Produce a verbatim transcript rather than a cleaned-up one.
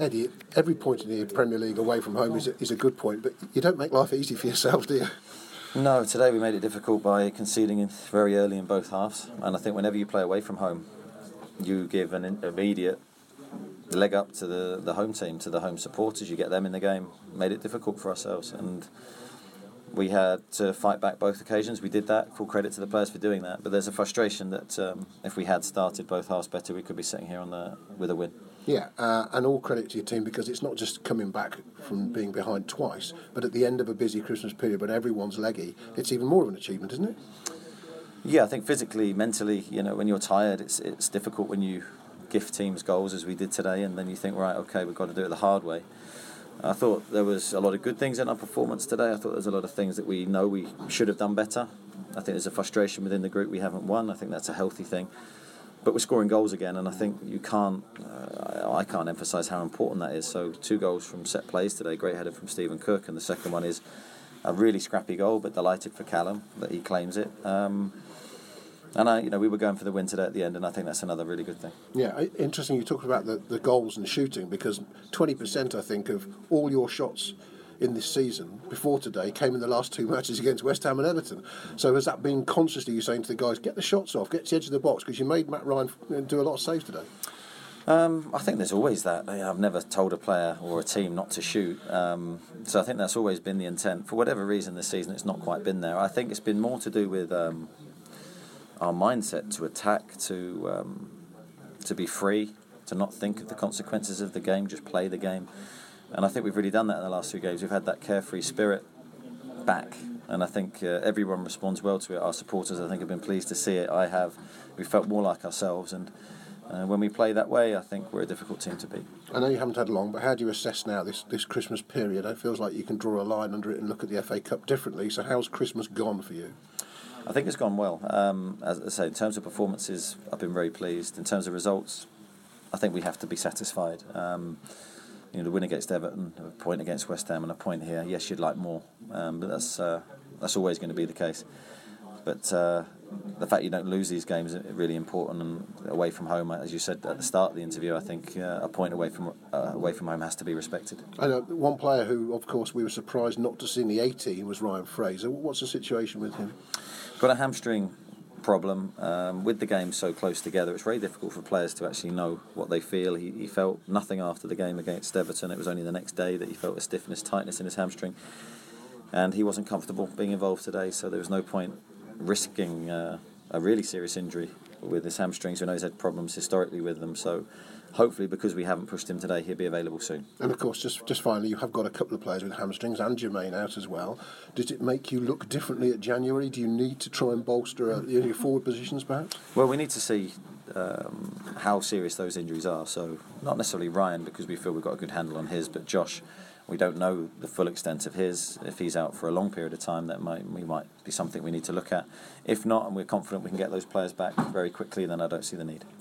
Eddie, every point in the Premier League away from home is a, is a good point, but you don't make life easy for yourself, do you? No, today we made it difficult by conceding in very early in both halves, and I think whenever you play away from home, you give an immediate leg up to the, the home team, to the home supporters. You get them in the game. Made it difficult for ourselves, and we had to fight back both occasions. We did that. Full credit to the players for doing that. But there's a frustration that um, if we had started both halves better, we could be sitting here on the with a win. Yeah, uh, and all credit to your team, because it's not just coming back from being behind twice, but at the end of a busy Christmas period when everyone's leggy, it's even more of an achievement, isn't it? Yeah, I think physically, mentally, you know, when you're tired, it's it's difficult when you gift teams goals as we did today, and then you think, right, okay, we've got to do it the hard way. I thought there was a lot of good things in our performance today. I thought there's a lot of things that we know we should have done better. I think there's a frustration within the group we haven't won. I think that's a healthy thing. But we're scoring goals again, and I think you can't, uh, I can't emphasise how important that is. So two goals from set plays today, great header from Stephen Cook, and the second one is a really scrappy goal, but delighted for Callum that he claims it. Um, and I, you know, we were going for the win today at the end, and I think that's another really good thing. Yeah, interesting you talked about the, the goals and shooting, because twenty percent, I think, of all your shots in this season before today came in the last two matches against West Ham and Everton. So has that been consciously you saying to the guys, get the shots off, get to the edge of the box, because you made Matt Ryan do a lot of saves today? Um, I think there's always that. I've never told a player or a team not to shoot. Um, so I think that's always been the intent. For whatever reason this season it's not quite been there. I think it's been more to do with um, our mindset to attack, to um, to be free, to not think of the consequences of the game, just play the game. And I think we've really done that in the last two games. We've had that carefree spirit back, and I think uh, everyone responds well to it. Our supporters, I think, have been pleased to see it. I have. We felt more like ourselves, and uh, when we play that way, I think we're a difficult team to beat. I know you haven't had long, but how do you assess now this, this Christmas period? It feels like you can draw a line under it and look at the F A Cup differently. So how's Christmas gone for you? I think it's gone well. Um, as I say, in terms of performances, I've been very pleased. In terms of results, I think we have to be satisfied. Um, You know, the win against Everton, a point against West Ham, and a point here. Yes, you'd like more, um, but that's uh, that's always going to be the case. But uh, the fact you don't lose these games is really important. And away from home, as you said at the start of the interview, I think uh, a point away from uh, away from home has to be respected. I know one player who, of course, we were surprised not to see in the A team was Ryan Fraser. What's the situation with him? Got a hamstring problem. Um, with the game so close together, it's very difficult for players to actually know what they feel. He, he felt nothing after the game against Everton. It was only the next day that he felt a stiffness, tightness in his hamstring, and he wasn't comfortable being involved today, so there was no point risking uh, a really serious injury with his hamstrings. We know he's had problems historically with them, so hopefully, because we haven't pushed him today, he'll be available soon. And of course, just just finally, you have got a couple of players with hamstrings and Jermaine out as well. Does it make you look differently at January? Do you need to try and bolster uh, your forward positions, perhaps? Well, we need to see um, how serious those injuries are. So, not necessarily Ryan, because we feel we've got a good handle on his, but Josh, we don't know the full extent of his. If he's out for a long period of time, that might we might be something we need to look at. If not, and we're confident we can get those players back very quickly, then I don't see the need.